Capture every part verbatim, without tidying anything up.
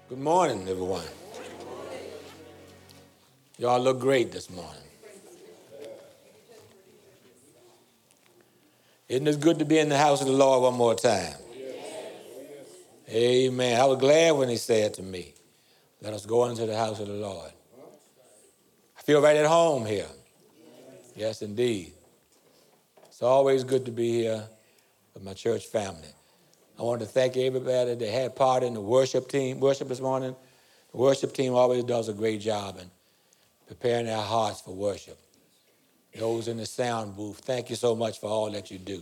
Good morning, everyone. Y'all look great this morning. Isn't it good to be in the house of the Lord one more time? Amen. I was glad when he said to me, let us go into the house of the Lord. I feel right at home here. Yes, indeed. It's always good to be here with my church family. I want to thank everybody that had part in the worship team, worship this morning. The worship team always does a great job in preparing our hearts for worship. Those in the sound booth, thank you so much for all that you do.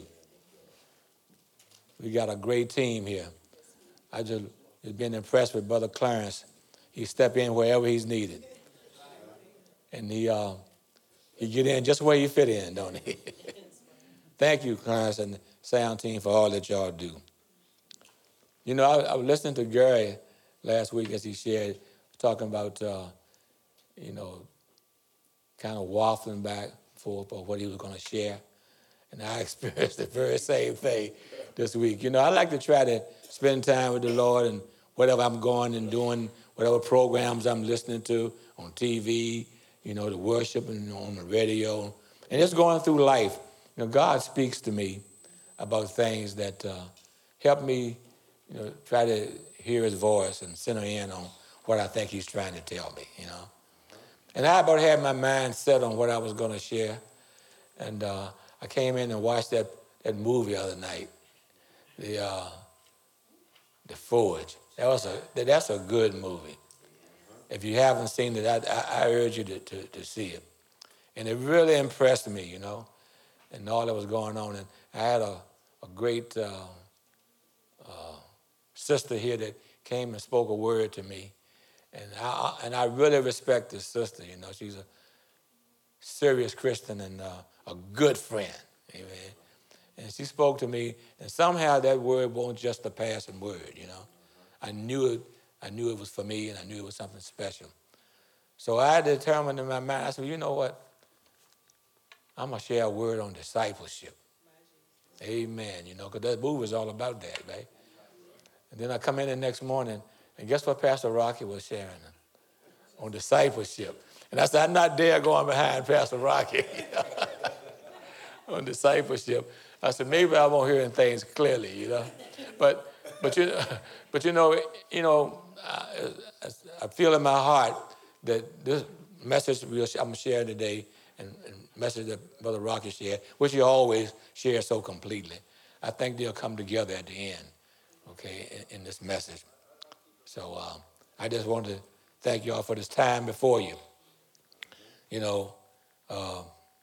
We got a great team here. I just have been impressed with Brother Clarence. He step in wherever he's needed. And he uh, he get in just where he fit in, don't he? Thank you, Clarence and the sound team, for all that y'all do. You know, I, I was listening to Gary last week as he shared, talking about, uh, you know, kind of waffling back and forth of what he was going to share. And I experienced the very same thing this week. You know, I like to try to spend time with the Lord and whatever I'm going and doing, whatever programs I'm listening to on T V, you know, the worship and on the radio, and just going through life. You know, God speaks to me about things that uh, help me, you know, try to hear his voice and center in on what I think he's trying to tell me, you know. And I about had my mind set on what I was going to share. And uh, I came in and watched that, that movie the other night, the uh, the Forge. That was a that's a good movie. If you haven't seen it, I, I, I urge you to, to, to see it. And it really impressed me, you know, and all that was going on. And I had a, a great uh, uh, sister here that came and spoke a word to me. And I, and I really respect this sister, you know. She's a serious Christian and uh, a good friend, amen. And she spoke to me, and somehow that word wasn't just a passing word, you know. I knew it, I knew it was for me, and I knew it was something special. So I determined in my mind, I said, you know what? I'm going to share a word on discipleship. Amen, you know, because that movie is all about that, right? And then I come in the next morning, and guess what Pastor Rocky was sharing on discipleship? And I said, I'm not there going behind Pastor Rocky on discipleship. I said, maybe I won't hear things clearly, you know. But but you but you know, you know, I, I feel in my heart that this message I'm sharing today and, and message that Brother Rocky shared, which he always shares so completely, I think they'll come together at the end, okay, in, in this message. So um, I just want to thank you all for this time before you. You know, uh,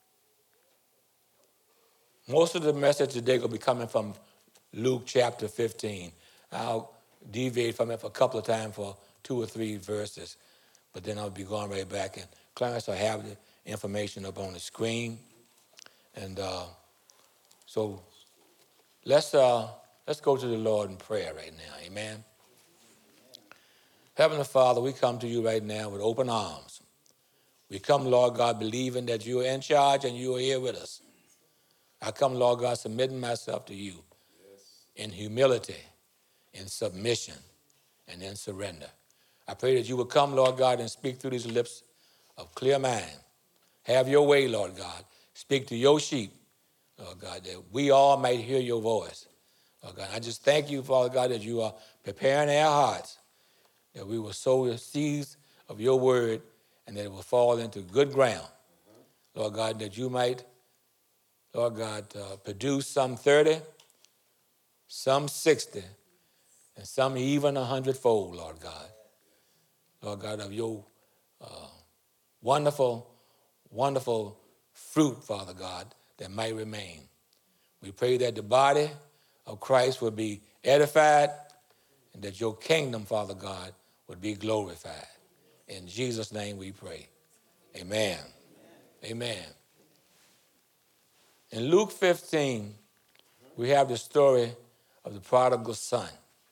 most of the message today will be coming from Luke chapter fifteen. I'll deviate from it for a couple of times for two or three verses, but then I'll be going right back. And Clarence will have the information up on the screen. And uh, so let's uh, let's go to the Lord in prayer right now. Amen. Heavenly Father, we come to you right now with open arms. We come, Lord God, believing that you are in charge and you are here with us. I come, Lord God, submitting myself to you in humility, in submission, and in surrender. I pray that you would come, Lord God, and speak through these lips of clear mind. Have your way, Lord God. Speak to your sheep, Lord God, that we all might hear your voice. Lord God, I just thank you, Father God, that you are preparing our hearts, that we will sow the seeds of your word and that it will fall into good ground. Lord God, that you might, Lord God, uh, produce some thirty, some sixty, and some even a hundredfold, Lord God. Lord God, of your uh, wonderful, wonderful fruit, Father God, that might remain. We pray that the body of Christ would be edified and that your kingdom, Father God, would be glorified. In Jesus' name we pray. Amen. Amen. In Luke fifteen, we have the story of the prodigal son.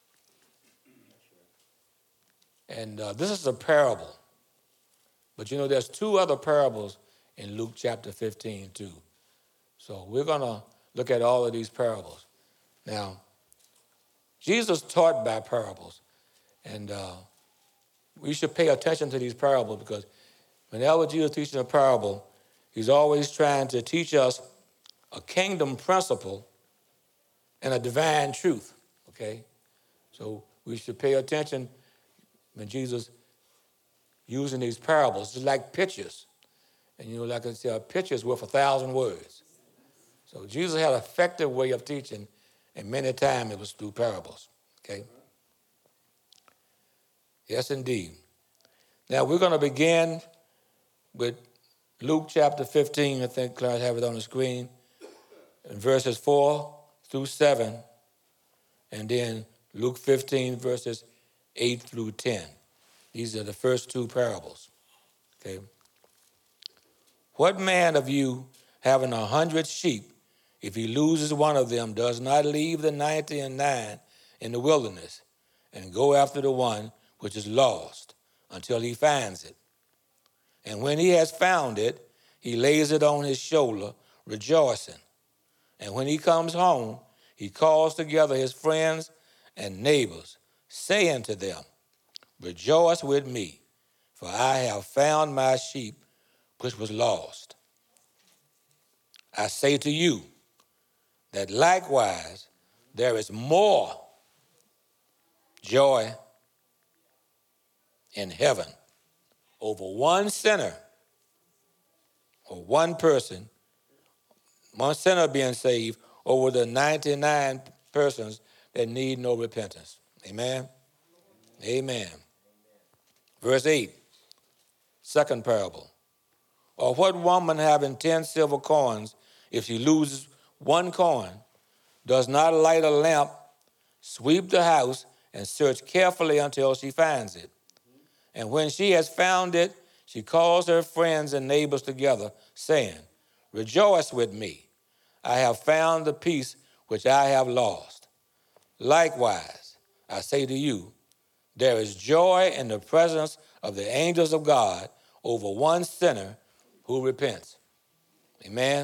And uh, this is a parable. But you know, there's two other parables in Luke chapter fifteen, too. So we're going to look at all of these parables. Now, Jesus taught by parables. And uh, we should pay attention to these parables because whenever Jesus teaches a parable, he's always trying to teach us a kingdom principle and a divine truth, okay? So we should pay attention when Jesus using these parables. It's like pictures. And you know, like I said, a picture is worth a thousand words. So Jesus had an effective way of teaching, and many times it was through parables, okay? Yes, indeed. Now, we're going to begin with Luke chapter fifteen. I think Clarence have it on the screen. In verses four through seven. And then Luke fifteen, verses eight through ten. These are the first two parables, okay? What man of you, having a hundred sheep, if he loses one of them, does not leave the ninety and nine in the wilderness and go after the one which is lost until he finds it? And when he has found it, he lays it on his shoulder, rejoicing. And when he comes home, he calls together his friends and neighbors, saying to them, rejoice with me, for I have found my sheep which was lost. I say to you that likewise there is more joy in heaven over one sinner or one person, one sinner being saved over the ninety-nine persons that need no repentance. Amen? Amen. Verse eight, second parable. Or what woman having ten silver coins, if she loses one coin, does not light a lamp, sweep the house, and search carefully until she finds it? And when she has found it, she calls her friends and neighbors together, saying, rejoice with me, I have found the piece which I have lost. Likewise, I say to you, there is joy in the presence of the angels of God over one sinner who repents. Amen? Amen.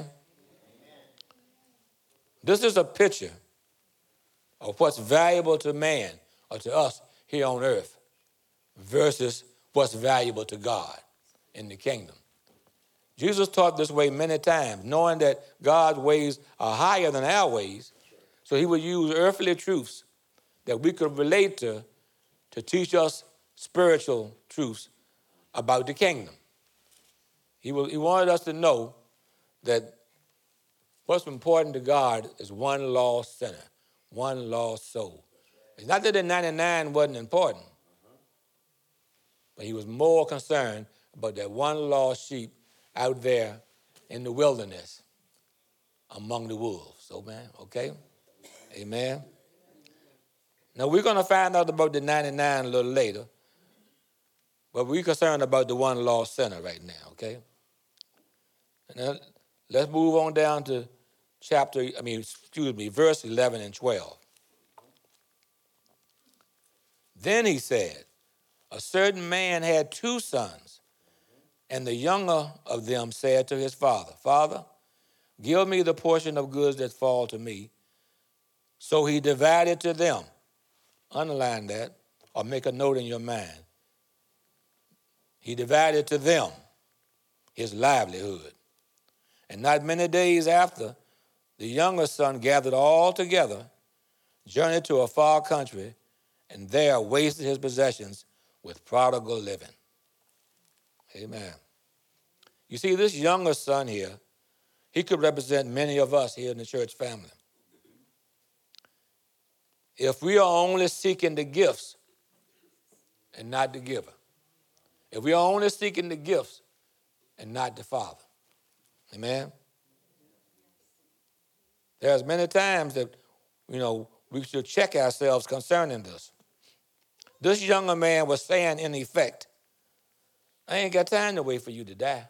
This is a picture of what's valuable to man or to us here on earth versus what's valuable to God in the kingdom. Jesus taught this way many times, knowing that God's ways are higher than our ways, so he would use earthly truths that we could relate to to teach us spiritual truths about the kingdom. He, will, he wanted us to know that what's important to God is one lost sinner, one lost soul. It's not that the ninety-nine wasn't important, but he was more concerned about that one lost sheep out there in the wilderness among the wolves. So, man, okay? Amen. Now, we're going to find out about the ninety-nine a little later, but we're concerned about the one lost sinner right now, okay? Now, let's move on down to chapter, I mean, excuse me, verse eleven and twelve. Then he said, a certain man had two sons, and the younger of them said to his father, Father, give me the portion of goods that fall to me. So he divided to them. Underline that or make a note in your mind. He divided to them his livelihood. And not many days after, the younger son gathered all together, journeyed to a far country, and there wasted his possessions with prodigal living. Amen. You see, this younger son here, he could represent many of us here in the church family. If we are only seeking the gifts and not the giver, if we are only seeking the gifts and not the Father, amen? There's many times that, you know, we should check ourselves concerning this. This younger man was saying, in effect, I ain't got time to wait for you to die.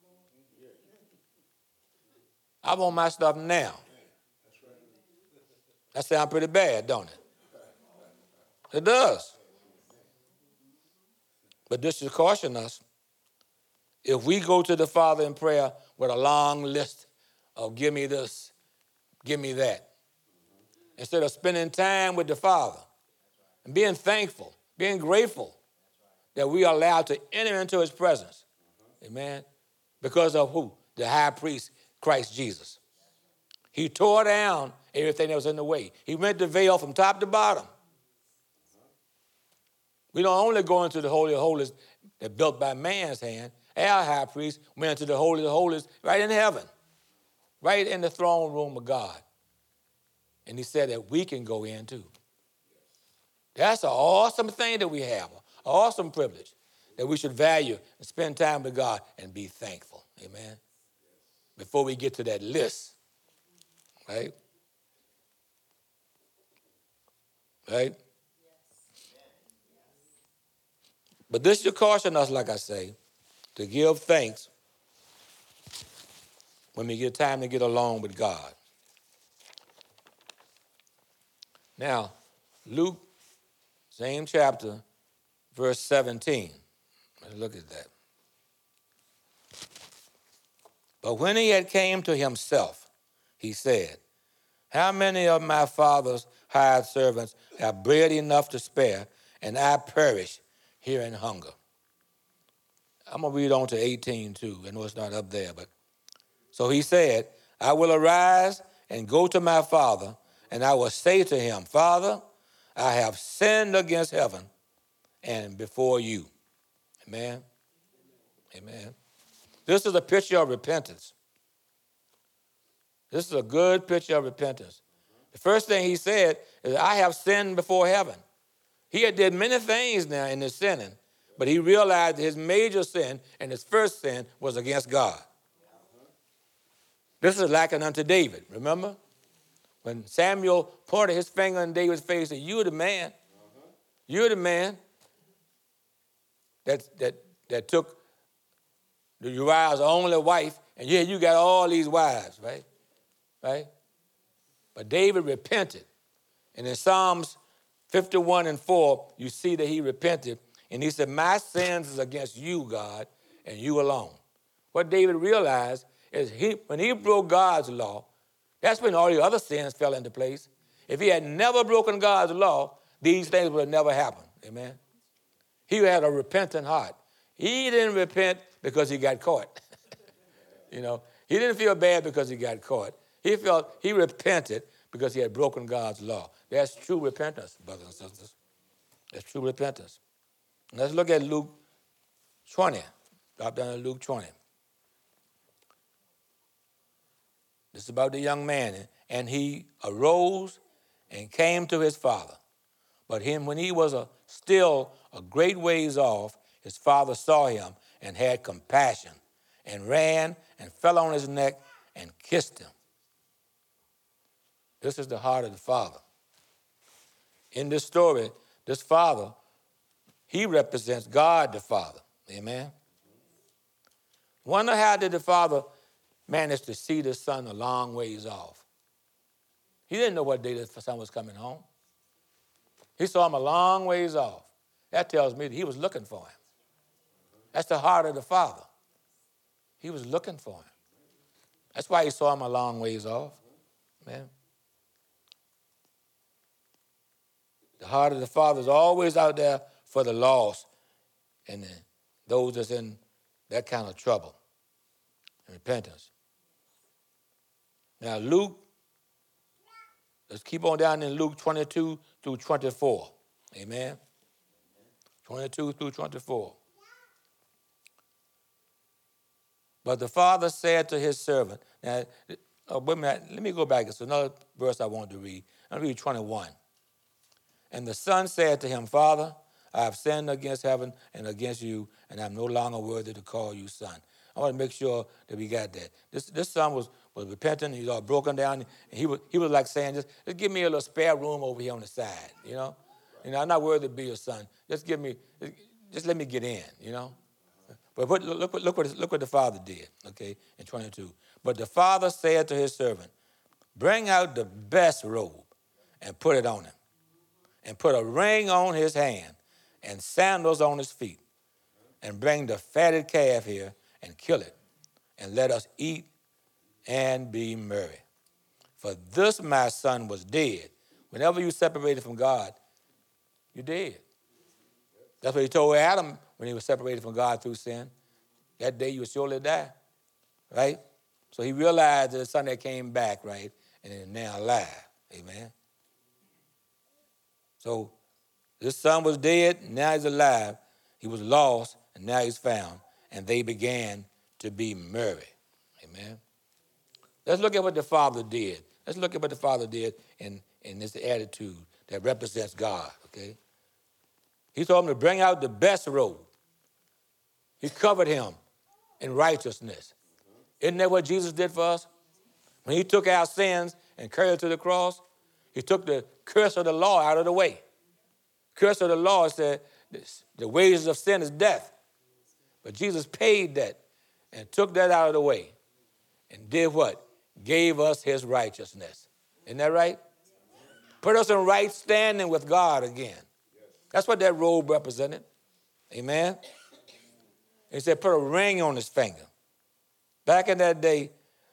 I want my stuff now. That sounds pretty bad, don't it? It does. But this should caution us. If we go to the Father in prayer with a long list of give me this, give me that, instead of spending time with the Father and being thankful, being grateful that we are allowed to enter into his presence. Amen. Because of who? The high priest, Christ Jesus. He tore down everything that was in the way. He rent the veil from top to bottom. We don't only go into the Holy of Holies that built by man's hand. Our high priest went into the Holy of Holies right in heaven, right in the throne room of God. And he said that we can go in too. That's an awesome thing that we have, an awesome privilege that we should value and spend time with God and be thankful. Amen. Before we get to that list, right? Right? But this should caution us, like I say, to give thanks when we get time to get along with God. Now, Luke, same chapter, verse seventeen. Let's look at that. But when he had came to himself, he said, how many of my father's hired servants have bread enough to spare, and I perish here in hunger? I'm going to read on to eighteen too. I know it's not up there, but so he said, I will arise and go to my father, and I will say to him, Father, I have sinned against heaven and before you. Amen. Amen. This is a picture of repentance. This is a good picture of repentance. The first thing he said is, I have sinned before heaven. He had did many things now in his sinning, but he realized his major sin and his first sin was against God. This is likened unto David, remember? When Samuel pointed his finger in David's face and said, you're the man. You're the man that, that, that took the Uriah's only wife, and yeah, you got all these wives, right? Right? But David repented. And in Psalms fifty-one and four, you see that he repented. And he said, my sins is against you, God, and you alone. What David realized is he, when he broke God's law, that's when all the other sins fell into place. If he had never broken God's law, these things would have never happened. Amen? He had a repentant heart. He didn't repent because he got caught. You know, he didn't feel bad because he got caught. He felt he repented because he had broken God's law. That's true repentance, brothers and sisters. That's true repentance. Let's look at Luke twenty. Drop down to Luke twenty. This is about the young man. And he arose and came to his father. But him, when he was a, still a great ways off, his father saw him and had compassion and ran and fell on his neck and kissed him. This is the heart of the father. In this story, this father, he represents God the Father. Amen? Wonder how did the father manage to see the son a long ways off? He didn't know what day the son was coming home. He saw him a long ways off. That tells me that he was looking for him. That's the heart of the father. He was looking for him. That's why he saw him a long ways off. Man. The heart of the father is always out there for the lost and the, those that's in that kind of trouble and repentance. Now, Luke, let's keep on down in Luke twenty-two through twenty-four. Amen? twenty-two through twenty-four. But the father said to his servant, now, oh, wait a minute, let me go back. It's another verse I want to read. I'll read twenty-one. And the son said to him, Father, I have sinned against heaven and against you, and I'm no longer worthy to call you son. I want to make sure that we got that. This this son was, was repentant. He was all broken down. And he was, he was like saying, just, just give me a little spare room over here on the side, you know? You know, I'm not worthy to be your son. Just give me, just let me get in, you know? But look, look, look, what, look what the father did, okay, in twenty-two. But the father said to his servant, bring out the best robe and put it on him, and put a ring on his hand and sandals on his feet, and bring the fatted calf here and kill it, and let us eat and be merry. For this my son was dead. Whenever you separated from God, you're dead. That's what he told Adam when he was separated from God through sin. That day you will surely die, right? So he realized that the son that came back, right, and is now alive. Amen. So this son was dead, now he's alive. He was lost, and now he's found. And they began to be merry. Amen. Let's look at what the Father did. Let's look at what the Father did in, in this attitude that represents God, okay? He told him to bring out the best robe. He covered him in righteousness. Isn't that what Jesus did for us? When he took our sins and carried it to the cross, he took the curse of the law out of the way. Curse of the law said the wages of sin is death. But Jesus paid that and took that out of the way and did what? Gave us his righteousness. Isn't that right? Put us in right standing with God again. That's what that robe represented. Amen? He said put a ring on his finger. Back in that day,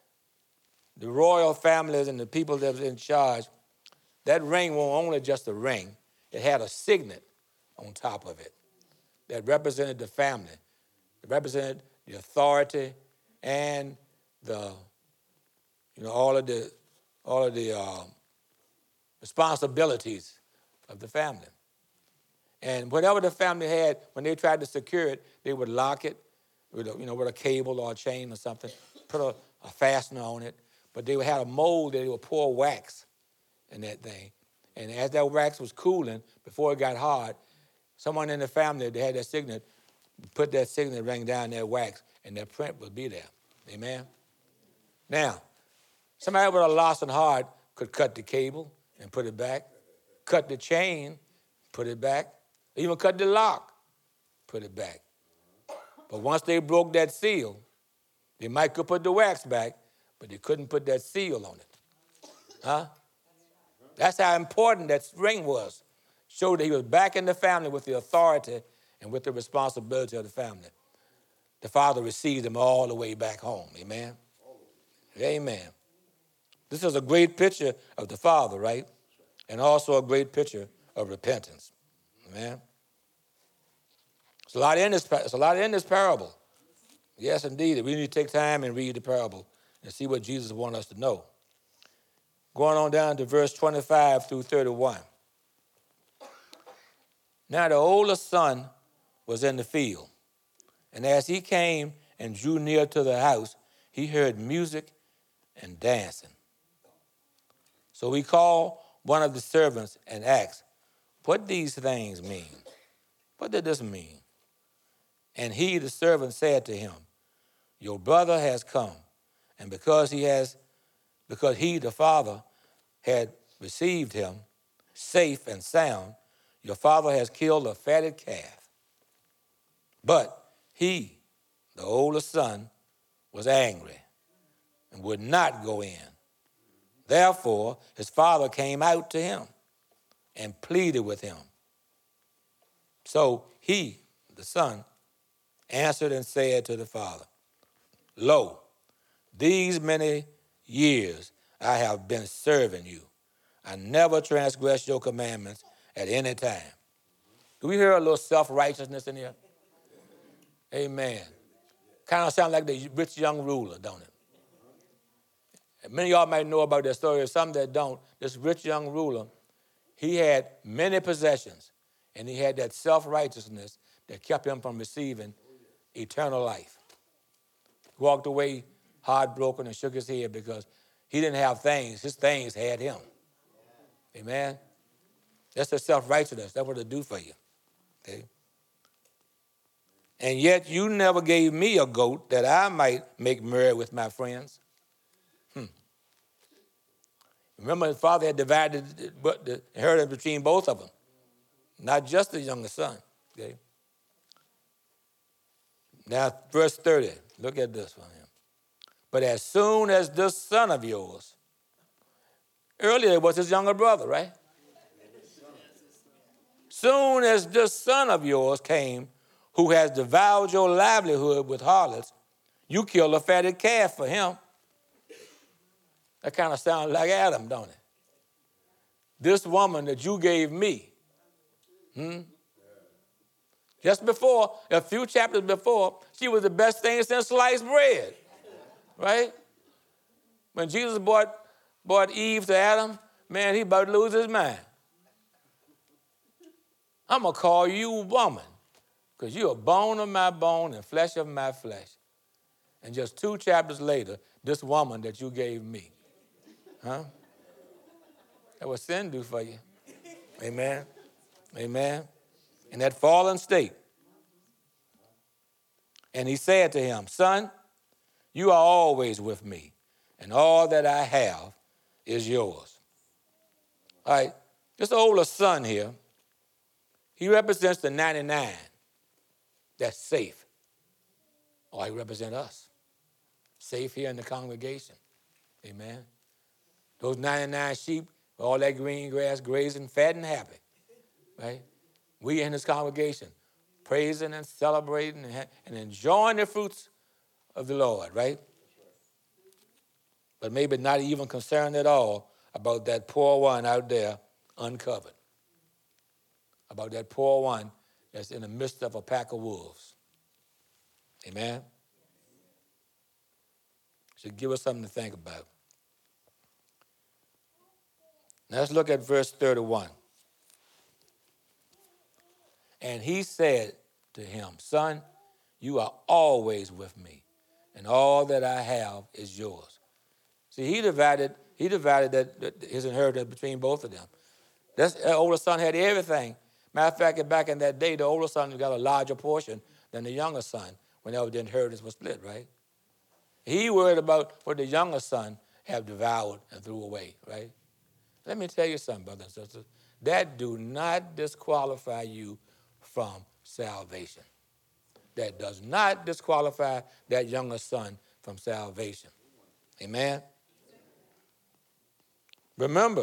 the royal families and the people that was in charge, that ring wasn't only just a ring. It had a signet on top of it that represented the family. It represented the authority and the, you know, all of the, all of the uh, responsibilities of the family. And whatever the family had, when they tried to secure it, they would lock it with a, you know, with a cable or a chain or something, put a, a fastener on it. But they would have a mold that they would pour wax in that thing. And as that wax was cooling, before it got hard, someone in the family that had that signet put that signet ring down that wax, and that print would be there. Amen? Now, somebody with a lost and heart could cut the cable and put it back, cut the chain, put it back, even cut the lock, put it back. But once they broke that seal, they might could put the wax back, but they couldn't put that seal on it. Huh? That's how important that ring was. Showed that he was back in the family with the authority and with the responsibility of the family. The Father received him all the way back home. Amen? Amen. This is a great picture of the Father, right? And also a great picture of repentance. Amen? There's a lot in this, there's a lot in this parable. Yes, indeed. We need to take time and read the parable and see what Jesus wants us to know. Going on down to verse twenty-five through thirty-one. Now the older son was in the field, and as he came and drew near to the house, he heard music and dancing. So he called one of the servants and asked, what these things mean? What did this mean? And he, the servant, said to him, your brother has come, and because he has, because he, the father, had received him safe and sound, your father has killed a fatted calf. But he, the older son, was angry and would not go in. Therefore, his father came out to him and pleaded with him. So he, the son, answered and said to the father, lo, these many years I have been serving you. I never transgressed your commandments at any time. Do we hear a little self-righteousness in here? Amen. Kind of sound like the rich young ruler, don't it? And many of y'all might know about that story, or some that don't. This rich young ruler, he had many possessions, and he had that self-righteousness that kept him from receiving eternal life. He walked away heartbroken and shook his head because he didn't have things. His things had him. Amen? That's the self-righteousness. That's what it'll do for you. Okay? And yet you never gave me a goat that I might make merry with my friends. Hmm. Remember, his father had divided the inheritance between both of them, not just the younger son. Okay? Now, verse thirty. Look at this for him. But as soon as this son of yours, earlier it was his younger brother, right? Soon as this son of yours came, who has devoured your livelihood with harlots, you killed a fatted calf for him. That kind of sounds like Adam, don't it? This woman that you gave me, hmm? Just before, a few chapters before, she was the best thing since sliced bread, right? When Jesus brought, brought Eve to Adam, man, he about to lose his mind. I'm going to call you woman because you're a bone of my bone and flesh of my flesh. And just two chapters later, this woman that you gave me. Huh? That's what sin do for you. Amen. Amen. In that fallen state. And he said to him, son, you are always with me, and all that I have is yours. All right, this older son here, he represents the ninety-nine that's safe. Or he represents us, safe here in the congregation. Amen. Those ninety-nine sheep, all that green grass, grazing, fat and happy, right? We in this congregation, praising and celebrating and, and enjoying the fruits of the Lord, right? But maybe not even concerned at all about that poor one out there uncovered. About that poor one that's in the midst of a pack of wolves. Amen? Should give us something to think about. Now let's look at verse thirty-one. And he said to him, son, you are always with me, and all that I have is yours. See, he divided, he divided that, that his inheritance between both of them. This older son had everything. Matter of fact, back in that day, the older son got a larger portion than the younger son whenever the inheritance was split, right? He worried about what the younger son have devoured and threw away, right? Let me tell you something, brothers and sisters. That do not disqualify you from salvation. That does not disqualify that younger son from salvation. Amen? Remember,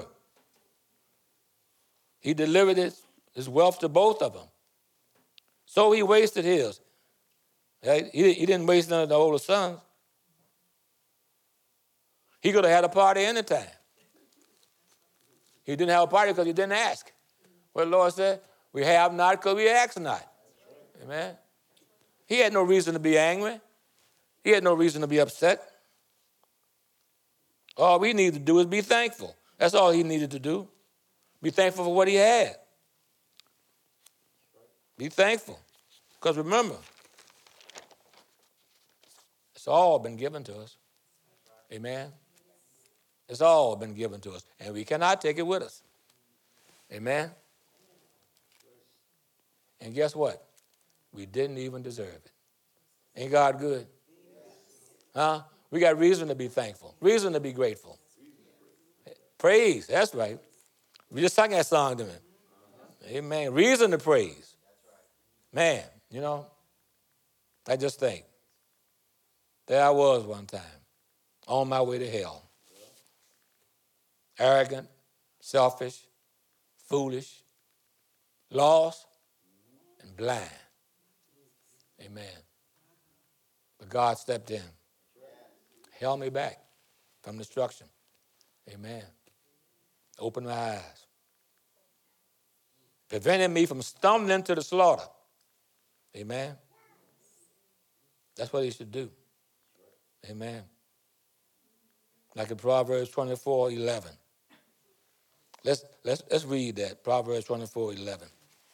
he delivered his, his wealth to both of them. So he wasted his. Right? He, he didn't waste none of the older sons. He could have had a party anytime. He didn't have a party because he didn't ask. What the Lord said, we have not because we ask not. Amen. He had no reason to be angry. He had no reason to be upset. All we need to do is be thankful. That's all he needed to do. Be thankful for what he had. Be thankful. Because remember, it's all been given to us. Amen. It's all been given to us. And we cannot take it with us. Amen. And guess what? We didn't even deserve it. Ain't God good? Huh? We got reason to be thankful. Reason to be grateful. Praise. That's right. We just sang that song to me. Amen. Reason to praise. Man, you know, I just think. There I was one time, on my way to hell. Arrogant, selfish, foolish, lost, and blind. Amen. But God stepped in, held me back from destruction. Amen. Opened my eyes. Prevented me from stumbling to the slaughter. Amen. That's what he should do. Amen. Like in Proverbs twenty-four eleven. Let's, let's, let's read that, Proverbs twenty-four eleven.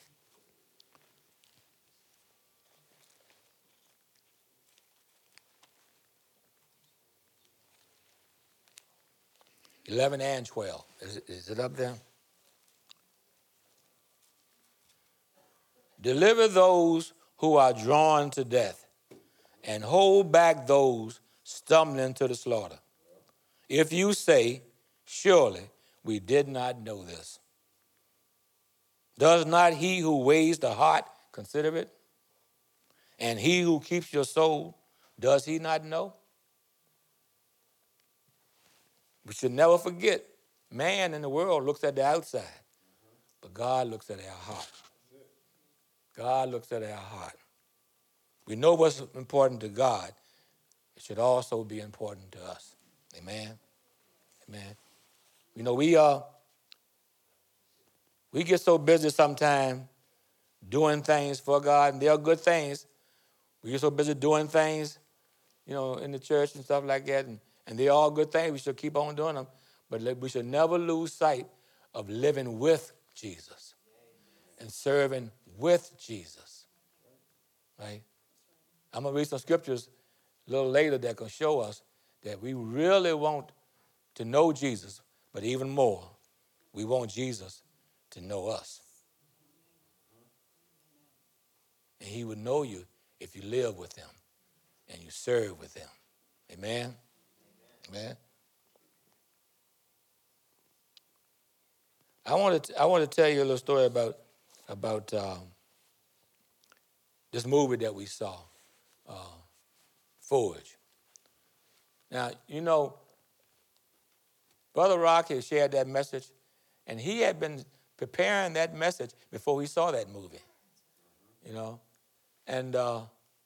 eleven and twelve. Is, is it up there? Deliver those who are drawn to death, and hold back those stumbling to the slaughter. If you say, surely we did not know this. Does not he who weighs the heart consider it? And he who keeps your soul, does he not know? We should never forget, man in the world looks at the outside, but God looks at our heart. God looks at our heart. We know what's important to God. It should also be important to us. Amen. Amen. You know, we uh, we get so busy sometimes doing things for God, and they are good things. We get so busy doing things, you know, in the church and stuff like that, and, and they're all good things. We should keep on doing them, but we should never lose sight of living with Jesus and serving with Jesus, right? I'm going to read some scriptures a little later that can show us that we really want to know Jesus, but even more, we want Jesus to know us. And he would know you if you live with him and you serve with him. Amen? Amen. I want to I want to tell you a little story about, about um, this movie that we saw, uh, Forge. Now, you know, Brother Rock had shared that message, and he had been preparing that message before he saw that movie, you know. And uh,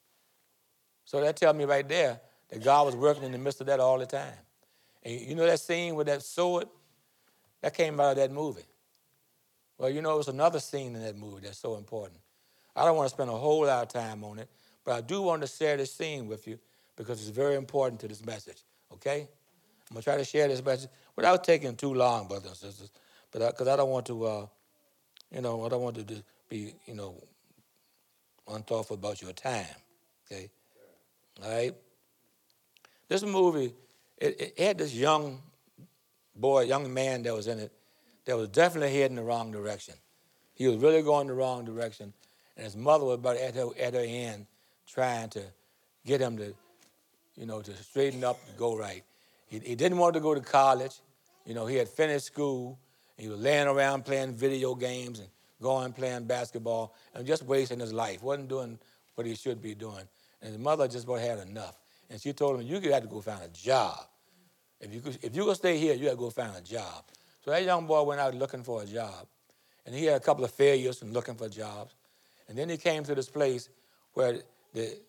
so that tells me right there that God was working in the midst of that all the time. And you know that scene with that sword? That came out of that movie. Well, you know, it was another scene in that movie that's so important. I don't want to spend a whole lot of time on it, but I do want to share this scene with you because it's very important to this message, okay? I'm going to try to share this message without taking too long, brothers and sisters, but because I, I don't want to, uh, you know, I don't want to just be, you know, unthoughtful about your time, okay? All right? This movie, it, it had this young boy, young man that was in it that was definitely heading the wrong direction. He was really going the wrong direction, and his mother was about at her, at her end trying to get him to, you know, to straighten up and go right. He, he didn't want to go to college. You know, he had finished school. And he was laying around playing video games and going playing basketball and just wasting his life. Wasn't doing what he should be doing. And his mother just about had enough. And she told him, you got to go find a job. If you if you're going to stay here, you got to go find a job. So that young boy went out looking for a job. And he had a couple of failures in looking for jobs. And then he came to this place where the,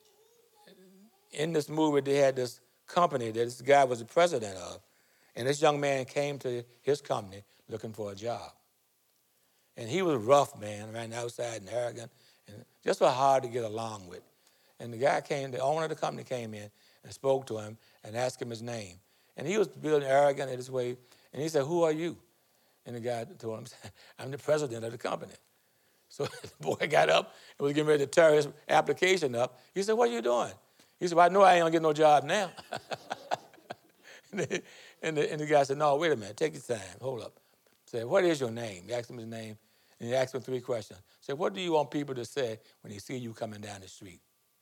in this movie they had this company that this guy was the president of. And this young man came to his company looking for a job. And he was rough, man, ran outside and arrogant, and just was hard to get along with. And the guy came, the owner of the company came in and spoke to him and asked him his name. And he was being arrogant in his way. And he said, who are you? And the guy told him, I'm the president of the company. So the boy got up and was getting ready to tear his application up. He said, what are you doing? He said, well, I know I ain't going to get no job now. and, the, and, the, and the guy said, no, wait a minute. Take your time. Hold up. He said, what is your name? He asked him his name. And he asked him three questions. He said, what do you want people to say when they see you coming down the street?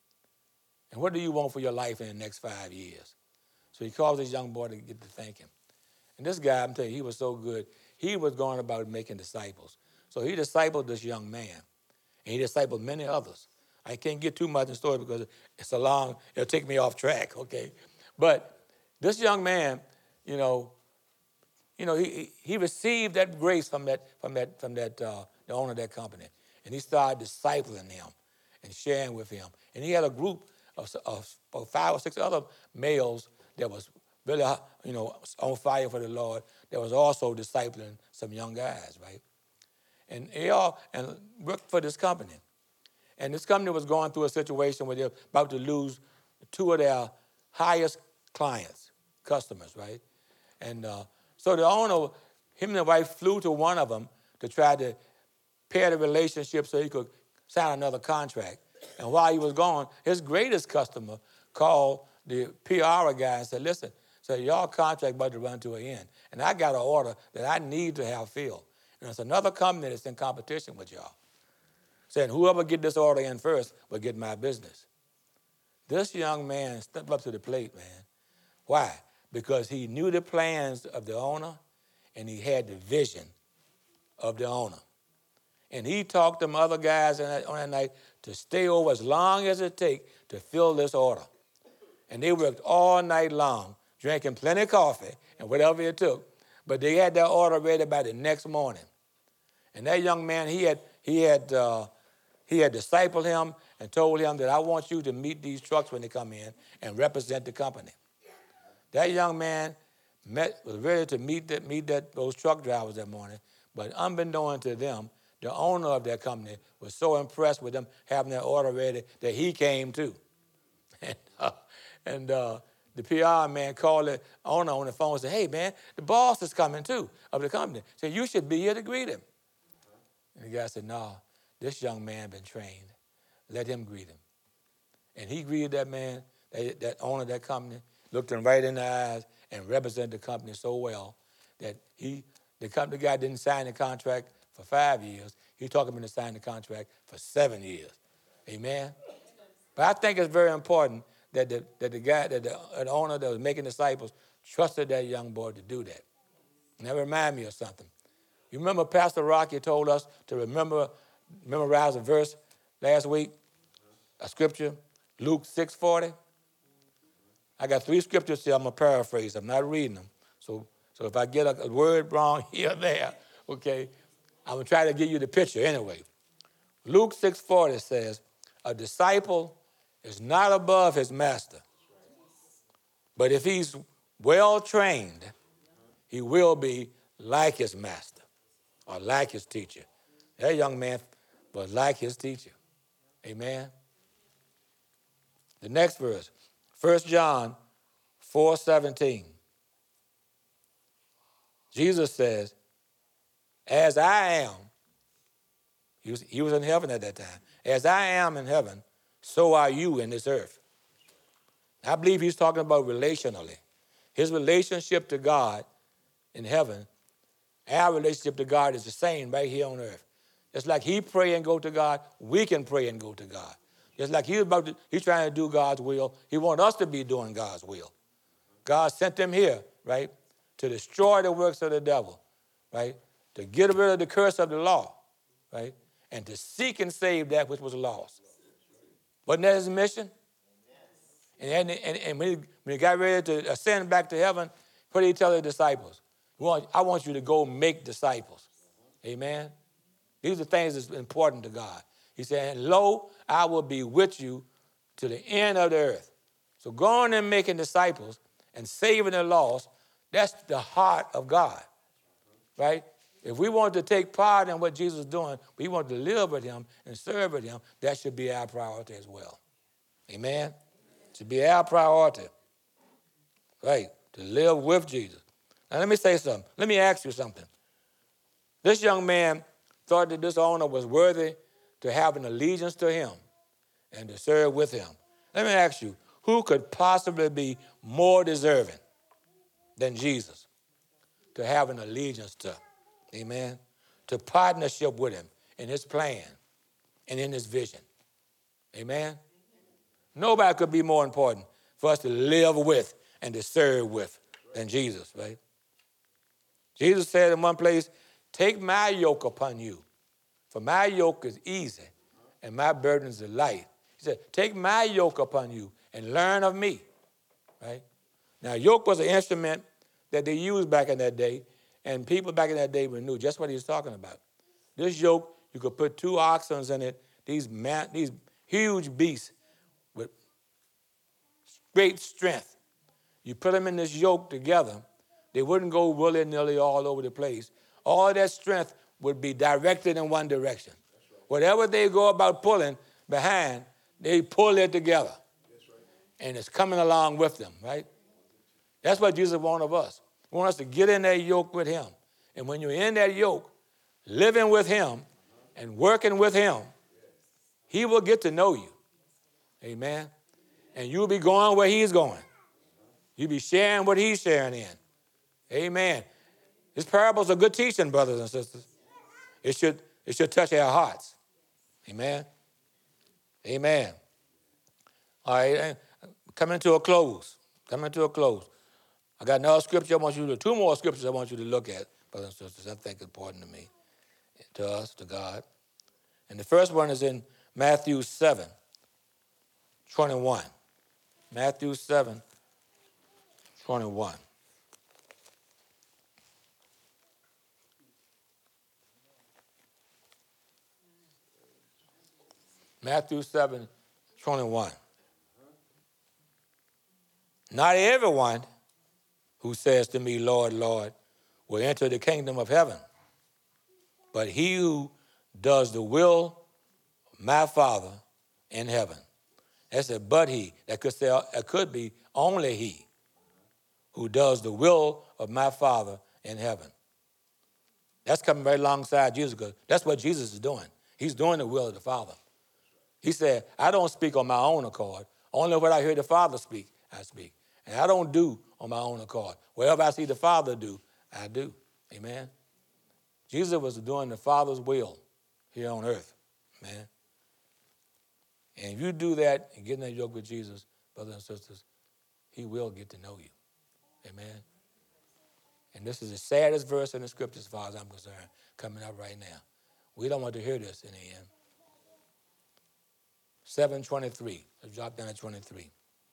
And what do you want for your life in the next five years? So he calls this young boy to get to thinking. And this guy, I'm telling you, he was so good. He was going about making disciples. So he discipled this young man. And he discipled many others. I can't get too much in the story because it's a long, it'll take me off track, okay? But this young man, you know, you know, he he received that grace from that from that from that uh, the owner of that company, and he started discipling him and sharing with him. And he had a group of, of, of five or six other males that was really, you know, on fire for the Lord. That was also discipling some young guys, right? And they all and worked for this company. And this company was going through a situation where they're about to lose two of their highest clients, customers, right? And uh, so the owner, him and the wife flew to one of them to try to pair the relationship so he could sign another contract. And while he was gone, his greatest customer called the P R guy and said, listen, so y'all contract about to run to an end. And I got an order that I need to have filled. And it's another company that's in competition with y'all. Saying, whoever get this order in first will get my business. This young man stepped up to the plate, man. Why? Because he knew the plans of the owner and he had the vision of the owner. And he talked to them other guys on that, on that night to stay over as long as it takes to fill this order. And they worked all night long, drinking plenty of coffee and whatever it took. But they had their order ready by the next morning. And that young man, he had he had uh, he had discipled him and told him that I want you to meet these trucks when they come in and represent the company. That young man met was ready to meet that meet that those truck drivers that morning, but unbeknown to them, the owner of that company was so impressed with them having that order ready that he came too. And, uh, and uh, the P R man called the owner on the phone and said, hey, man, the boss is coming too of the company. Said, you should be here to greet him. And the guy said, no, this young man been trained. Let him greet him. And he greeted that man, that, that owner of that company, looked him right in the eyes and represented the company so well that he, the company guy didn't sign the contract for five years. He talked him into signing the contract for seven years. Amen? But I think it's very important that the, that the guy, that the, the owner that was making disciples trusted that young boy to do that. And that reminded me of something. You remember Pastor Rocky told us to remember, memorize a verse last week, a scripture, Luke six forty. I got three scriptures here. I'm going to paraphrase. I'm not reading them. So, so if I get a, a word wrong here or there, okay, I'm going to try to give you the picture anyway. Luke six forty says, a disciple is not above his master, but if he's well trained, he will be like his master or like his teacher. That young man was like his teacher. Amen. The next verse, First John four seventeen. Jesus says, as I am, he was, he was in heaven at that time, as I am in heaven, so are you in this earth. I believe he's talking about relationally. His relationship to God in heaven, our relationship to God is the same right here on earth. Just like he pray and go to God, we can pray and go to God. Just like he's about to, he's trying to do God's will, he wants us to be doing God's will. God sent them here, right, to destroy the works of the devil, right, to get rid of the curse of the law, right, and to seek and save that which was lost. Wasn't that his mission? And, and, and when, he, when he got ready to ascend back to heaven, what did he tell the disciples? I want you to go make disciples. Amen? These are things that's important to God. He said, lo, I will be with you to the end of the earth. So going and making disciples and saving the lost, that's the heart of God, right? If we want to take part in what Jesus is doing, we want to live with him and serve with him, that should be our priority as well. Amen? It should be our priority, right, to live with Jesus. Now, let me say something. Let me ask you something. This young man thought that this owner was worthy to have an allegiance to him and to serve with him. Let me ask you, who could possibly be more deserving than Jesus to have an allegiance to? Amen? To partnership with him in his plan and in his vision. Amen? Nobody could be more important for us to live with and to serve with than Jesus, right? Jesus said in one place, take my yoke upon you, for my yoke is easy and my burdens are light. He said, take my yoke upon you and learn of me, right? Now, yoke was an instrument that they used back in that day, and people back in that day knew just what he was talking about. This yoke, you could put two oxen in it, these, man, these huge beasts with great strength. You put them in this yoke together, they wouldn't go willy-nilly all over the place. All that strength would be directed in one direction. Whatever they go about pulling behind, they pull it together. And it's coming along with them, right? That's what Jesus wants of us. He wants us to get in that yoke with him. And when you're in that yoke, living with him and working with him, he will get to know you. Amen? And you'll be going where he's going. You'll be sharing what he's sharing in. Amen. His parables are good teaching, brothers and sisters. It should, it should touch our hearts. Amen. Amen. All right, coming to a close. Coming to a close. I got another scripture I want you to, two more scriptures I want you to look at, brothers and sisters. I think important to me, to us, to God. And the first one is in Matthew seven, twenty-one. Matthew seven, twenty-one. Matthew seven, twenty-one. Not everyone who says to me, Lord, Lord, will enter the kingdom of heaven, but he who does the will of my Father in heaven. That said, but he. That could say, it could be only he who does the will of my Father in heaven. That's coming right alongside Jesus, because that's what Jesus is doing. He's doing the will of the Father. He said, I don't speak on my own accord. Only what I hear the Father speak, I speak. And I don't do on my own accord. Whatever I see the Father do, I do. Amen. Jesus was doing the Father's will here on earth, man. And if you do that and get in that yoke with Jesus, brothers and sisters, he will get to know you. Amen. And this is the saddest verse in the scriptures as far as I'm concerned, coming up right now. We don't want to hear this in the end. seven twenty-three. Let's drop down to twenty-three.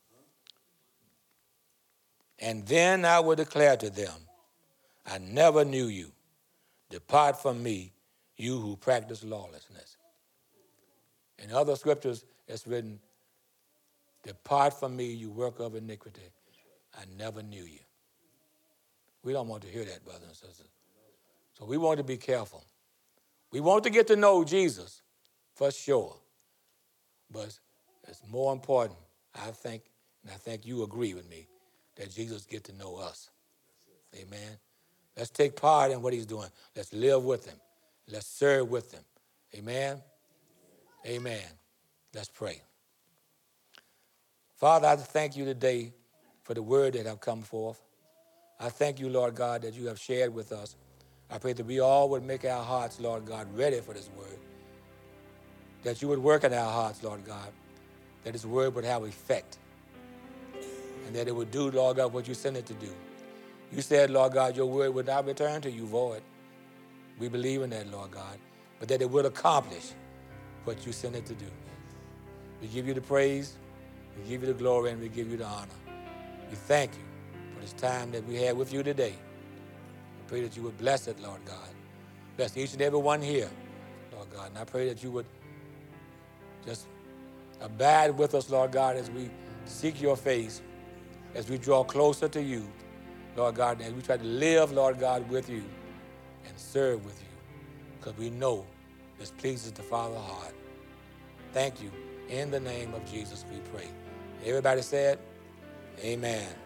And then I will declare to them, I never knew you. Depart from me, you who practice lawlessness. In other scriptures, it's written, depart from me, you worker of iniquity. I never knew you. We don't want to hear that, brothers and sisters. So we want to be careful. We want to get to know Jesus, for sure. But it's more important, I think, and I think you agree with me, that Jesus get to know us. Amen. Let's take part in what he's doing. Let's live with him. Let's serve with him. Amen. Amen. Let's pray. Father, I thank you today for the word that have come forth. I thank you, Lord God, that you have shared with us. I pray that we all would make our hearts, Lord God, ready for this word. That you would work in our hearts, Lord God, that this word would have effect. And that it would do, Lord God, what you sent it to do. You said, Lord God, your word would not return to you void. We believe in that, Lord God, but that it would accomplish what you sent it to do. We give you the praise, we give you the glory, and we give you the honor. We thank you for this time that we had with you today. I pray that you would bless it, Lord God. Bless each and every one here, Lord God. And I pray that you would just abide with us, Lord God, as we seek your face, as we draw closer to you, Lord God, and as we try to live, Lord God, with you and serve with you, because we know this pleases the Father's heart. Thank you. In the name of Jesus, we pray. Everybody said, amen.